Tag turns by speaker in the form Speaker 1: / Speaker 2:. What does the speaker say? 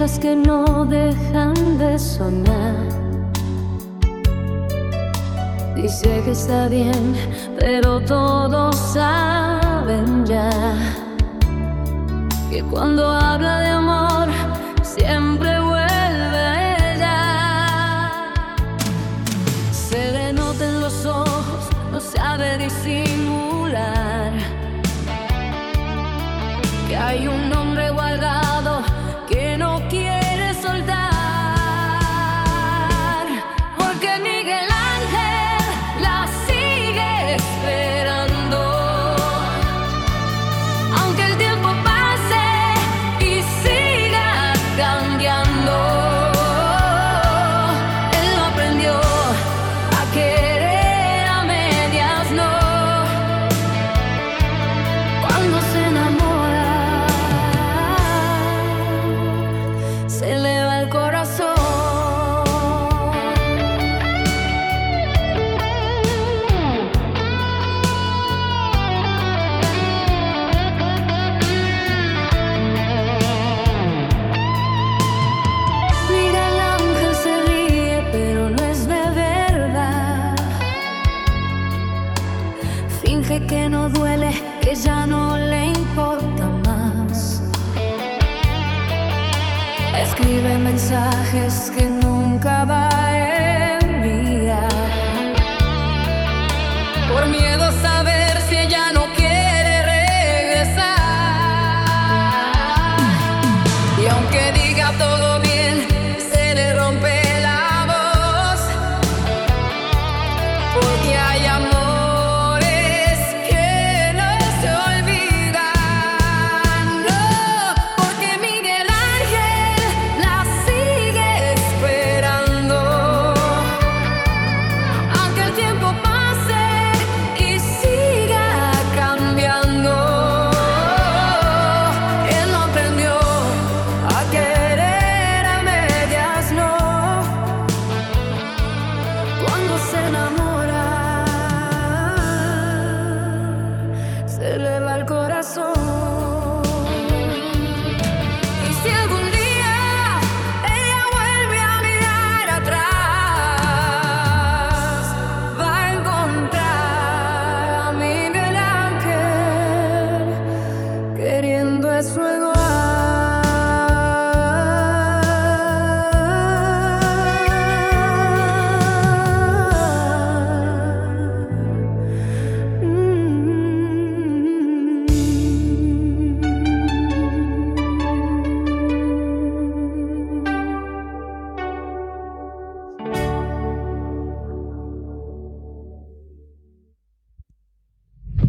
Speaker 1: estrellas que no dejan de soñar. Dice que está bien, pero todos saben ya que cuando habla de amor siempre vuelve a ella. Se le nota en los ojos, no sabe disimular que hay un hombre guardado que no quiere soltar. Porque Miguel Ángel la sigue esperando, aunque el tiempo pase y siga cambiando. Él no aprendió a querer a medias, no. Cuando se enamora se le va el corazón. Miguel Ángel se ríe, pero no es de verdad. Finge que no duele, que ya no le importa más. Escribe mensajes que nunca va